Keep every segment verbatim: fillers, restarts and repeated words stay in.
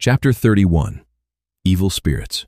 Chapter thirty-one. Evil Spirits.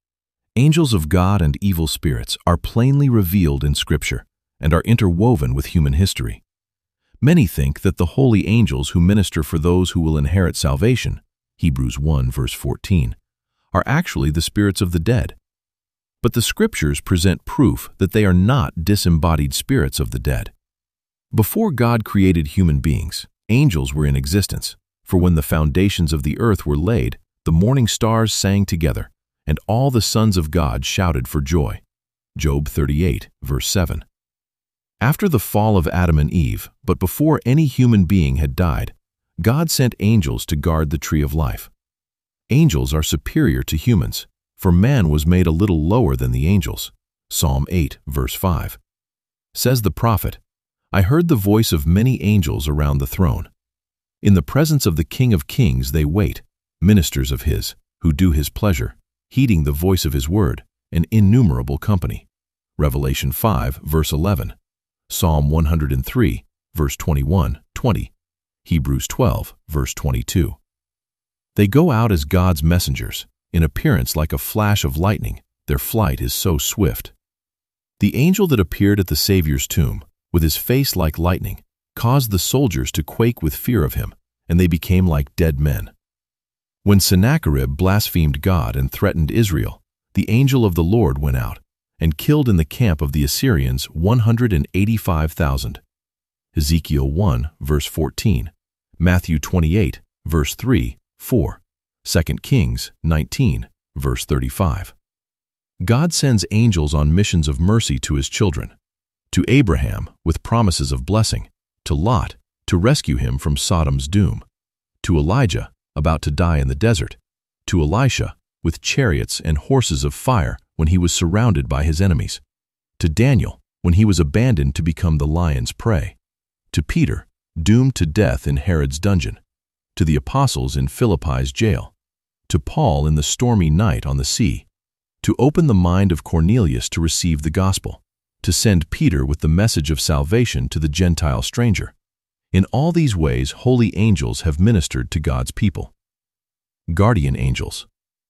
Angels of God and evil spirits are plainly revealed in Scripture and are interwoven with human history. Many think that the holy angels who minister for those who will inherit salvation, Hebrews one verse fourteen, are actually the spirits of the dead. But the Scriptures present proof that they are not disembodied spirits of the dead. Before God created human beings, angels were in existence. For when the foundations of the earth were laid, the morning stars sang together, and all the sons of God shouted for joy. Job thirty-eight, verse seven. After the fall of Adam and Eve, but before any human being had died, God sent angels to guard the tree of life. Angels are superior to humans, for man was made a little lower than the angels. Psalm eight, verse five. Says the prophet, "I heard the voice of many angels around the throne. In the presence of the King of Kings they wait, ministers of His, who do His pleasure, heeding the voice of His word, an innumerable company." Revelation five, verse eleven. Psalm one hundred three, verse twenty-one, twenty. Hebrews twelve, verse twenty-two. They go out as God's messengers, in appearance like a flash of lightning. Their flight is so swift. The angel that appeared at the Savior's tomb, with his face like lightning, caused the soldiers to quake with fear of him, and they became like dead men. When Sennacherib blasphemed God and threatened Israel, the angel of the Lord went out and killed in the camp of the Assyrians one hundred eighty-five thousand. Ezekiel one, verse fourteen, Matthew twenty-eight, verse three, four, Second Kings nineteen, verse thirty-five. God sends angels on missions of mercy to His children, to Abraham with promises of blessing, to Lot, to rescue him from Sodom's doom, to Elijah, about to die in the desert, to Elisha, with chariots and horses of fire when he was surrounded by his enemies, to Daniel, when he was abandoned to become the lion's prey, to Peter, doomed to death in Herod's dungeon, to the apostles in Philippi's jail, to Paul in the stormy night on the sea, to open the mind of Cornelius to receive the gospel, to send Peter with the message of salvation to the Gentile stranger. In all these ways, holy angels have ministered to God's people. Guardian angels.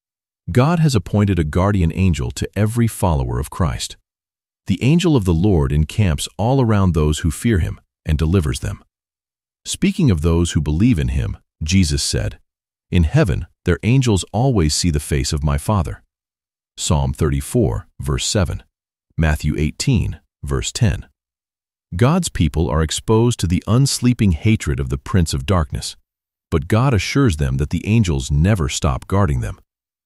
God has appointed a guardian angel to every follower of Christ. The angel of the Lord encamps all around those who fear Him and delivers them. Speaking of those who believe in Him, Jesus said, "In heaven their angels always see the face of my Father." Psalm thirty-four, verse seven. Matthew eighteen, verse ten. God's people are exposed to the unsleeping hatred of the prince of darkness, but God assures them that the angels never stop guarding them.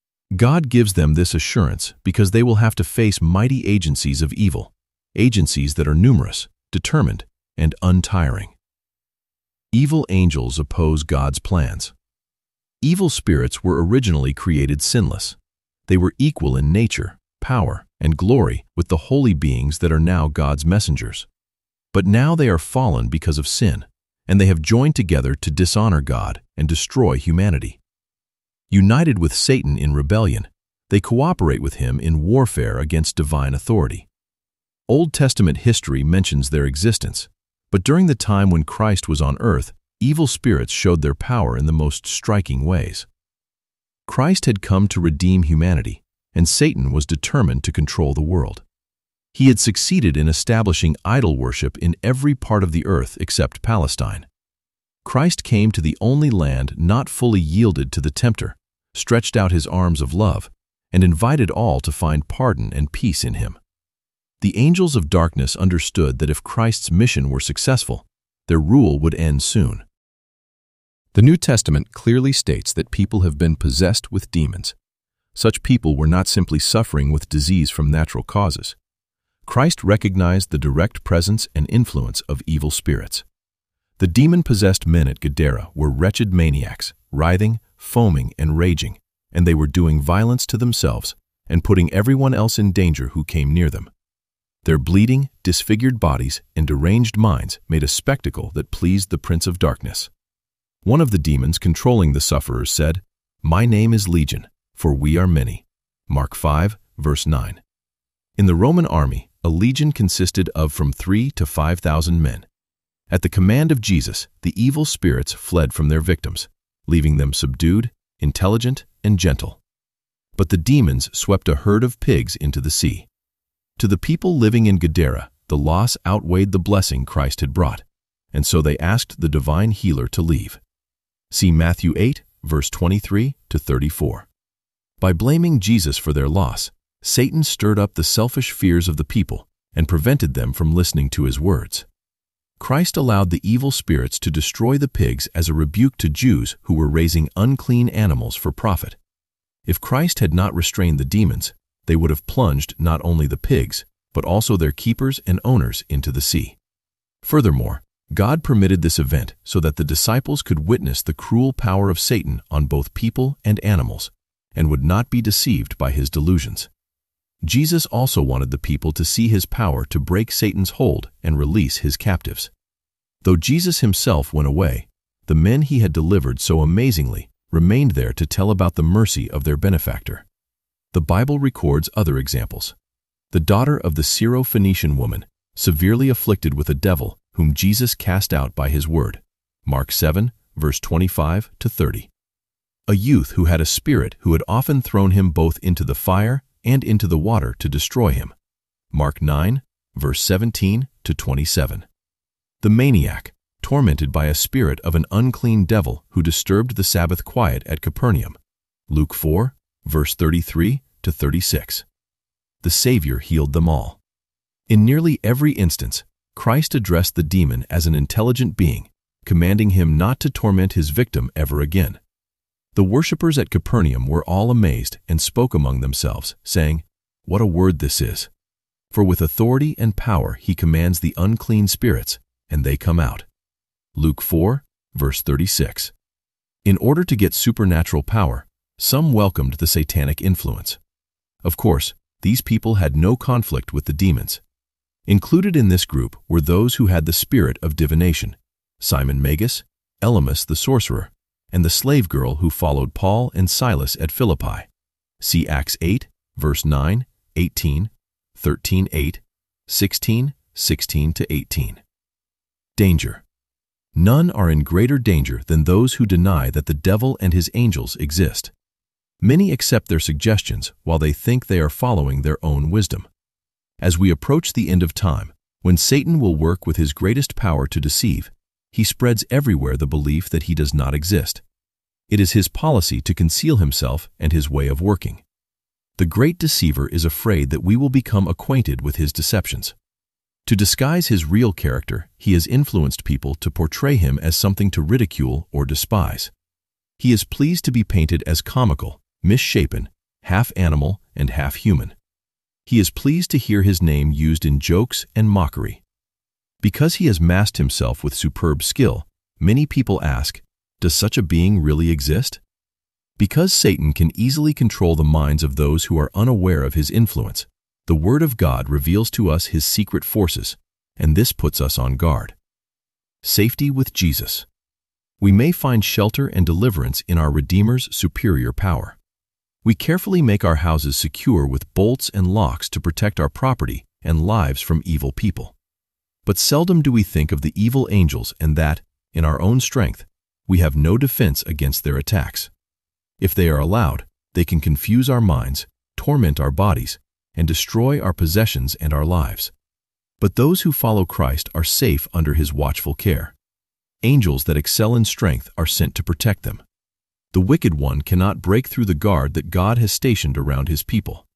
God gives them this assurance because they will have to face mighty agencies of evil, agencies that are numerous, determined, and untiring. Evil angels oppose God's plans. Evil spirits were originally created sinless. They were equal in nature, power, and glory with the holy beings that are now God's messengers. But now they are fallen because of sin, and they have joined together to dishonor God and destroy humanity. United with Satan in rebellion, they cooperate with him in warfare against divine authority. Old Testament history mentions their existence, but during the time when Christ was on earth, evil spirits showed their power in the most striking ways. Christ had come to redeem humanity, and Satan was determined to control the world. He had succeeded in establishing idol worship in every part of the earth except Palestine. Christ came to the only land not fully yielded to the tempter, stretched out His arms of love, and invited all to find pardon and peace in Him. The angels of darkness understood that if Christ's mission were successful, their rule would end soon. The New Testament clearly states that people have been possessed with demons. Such people were not simply suffering with disease from natural causes. Christ recognized the direct presence and influence of evil spirits. The demon-possessed men at Gadara were wretched maniacs, writhing, foaming, and raging, and they were doing violence to themselves and putting everyone else in danger who came near them. Their bleeding, disfigured bodies and deranged minds made a spectacle that pleased the Prince of Darkness. One of the demons controlling the sufferers said, "My name is Legion, for we are many." Mark five, verse nine. In the Roman army, a legion consisted of from three to five thousand men. At the command of Jesus, the evil spirits fled from their victims, leaving them subdued intelligent, and gentle. But the demons swept a herd of pigs into the sea. To the people living in Gadara, the loss outweighed the blessing Christ had brought, and so they asked the divine healer to leave. See Matthew eight, verse twenty-three to thirty-four. By blaming Jesus for their loss, Satan stirred up the selfish fears of the people and prevented them from listening to his words. Christ allowed the evil spirits to destroy the pigs as a rebuke to Jews who were raising unclean animals for profit. If Christ had not restrained the demons, they would have plunged not only the pigs, but also their keepers and owners into the sea. Furthermore, God permitted this event so that the disciples could witness the cruel power of Satan on both people and animals, and would not be deceived by his delusions. Jesus also wanted the people to see his power to break Satan's hold and release his captives. Though Jesus himself went away, the men he had delivered so amazingly remained there to tell about the mercy of their benefactor. The Bible records other examples. The daughter of the Syro-Phoenician woman, severely afflicted with a devil, whom Jesus cast out by his word. Mark seven, verse twenty-five to thirty. A youth who had a spirit who had often thrown him both into the fire and into the water to destroy him. Mark nine, verse seventeen to twenty-seven. The maniac, tormented by a spirit of an unclean devil who disturbed the Sabbath quiet at Capernaum. Luke four, verse thirty-three to thirty-six. The Savior healed them all. In nearly every instance, Christ addressed the demon as an intelligent being, commanding him not to torment his victim ever again. The worshippers at Capernaum were all amazed and spoke among themselves, saying, "What a word this is! For with authority and power he commands the unclean spirits, and they come out." Luke four, verse thirty-six. In order to get supernatural power, some welcomed the satanic influence. Of course, these people had no conflict with the demons. Included in this group were those who had the spirit of divination: Simon Magus, Elymas the sorcerer, and the slave girl who followed Paul and Silas at Philippi. See Acts eight, verse nine, eighteen, thirteen, eight, sixteen, sixteen to eighteen. Danger. None are in greater danger than those who deny that the devil and his angels exist. Many accept their suggestions while they think they are following their own wisdom. As we approach the end of time, when Satan will work with his greatest power to deceive, he spreads everywhere the belief that he does not exist. It is his policy to conceal himself and his way of working. The great deceiver is afraid that we will become acquainted with his deceptions. To disguise his real character, he has influenced people to portray him as something to ridicule or despise. He is pleased to be painted as comical, misshapen, half animal and half human. He is pleased to hear his name used in jokes and mockery. Because he has masked himself with superb skill, many people ask, does such a being really exist? Because Satan can easily control the minds of those who are unaware of his influence, the Word of God reveals to us his secret forces, and this puts us on guard. Safety with Jesus. We may find shelter and deliverance in our Redeemer's superior power. We carefully make our houses secure with bolts and locks to protect our property and lives from evil people. But seldom do we think of the evil angels and that, in our own strength, we have no defense against their attacks. If they are allowed, they can confuse our minds, torment our bodies, and destroy our possessions and our lives. But those who follow Christ are safe under his watchful care. Angels that excel in strength are sent to protect them. The wicked one cannot break through the guard that God has stationed around his people.